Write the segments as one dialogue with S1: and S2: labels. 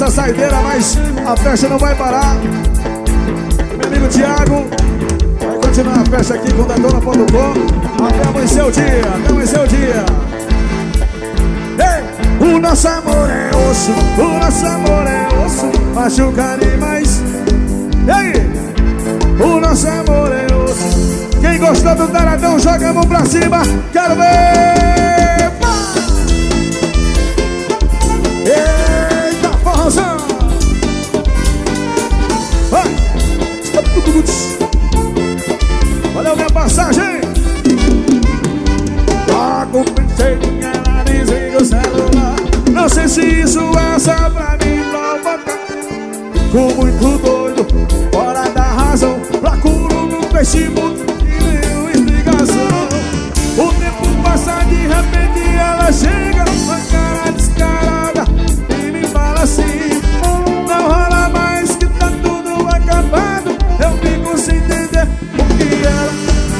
S1: a saideira, mas a festa não vai parar. Meu amigo Thiago vai continuar a festa aqui com o Datona.com até amanhecer o dia, até amanhecer o dia. Ei! O nosso amor é osso, o nosso amor é osso, machuca demais. E aí? O nosso amor é osso. Quem gostou do taradão, joga a mão pra cima. Quero ver! Eita, forrozão! Vai! Valeu minha passagem! Logo pensei em ela, desliga o celular. Não sei se isso é só pra me provocar. Fico muito doido, fora da razão. Procuro no Facebook e nenhuma explicação. O tempo passa, de repente ela chega com a cara descarada e me fala assim: não rola mais, que tá tudo acabado. Eu fico sem entender o que era.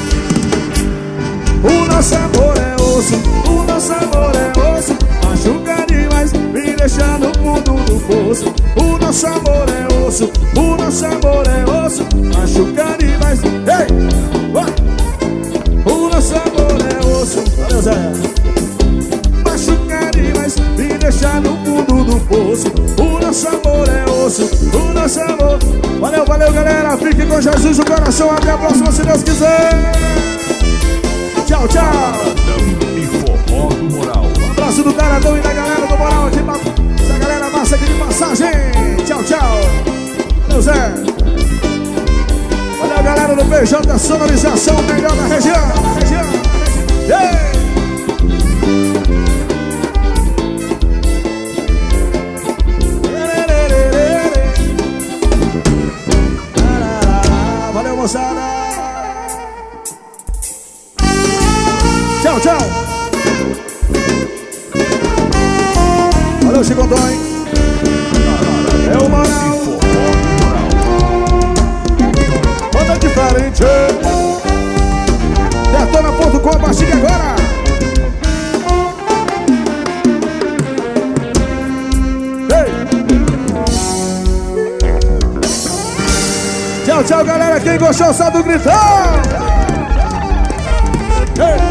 S1: O nosso amor é osso, o nosso amor é osso, machuca demais, me deixa no fundo do poço. O nosso amor é osso, o nosso amor é osso, machuca demais. Ei, vai! O nosso amor é osso, valeu Zé. Machuca demais, me deixa no fundo do poço. O nosso amor é osso, o nosso amor. Valeu, valeu galera, fique com Jesus no coração. Até a próxima, se Deus quiser. Tchau, tchau.
S2: E forró do Moral.
S1: Um abraço do Taradão e da galera do Moral aqui pra essa galera massa aqui de passagem. Tchau, tchau. Valeu, Zé. Valeu a galera do PJ Sonorização, melhor da região. Ei! Valeu, moçada. Tchau, tchau. Valeu, Chico Antônio. É o Moral. Banda diferente. Datona.com, a partir de agora. Ei. Tchau, tchau, galera. Quem gostou, sabe do gritão. Ei.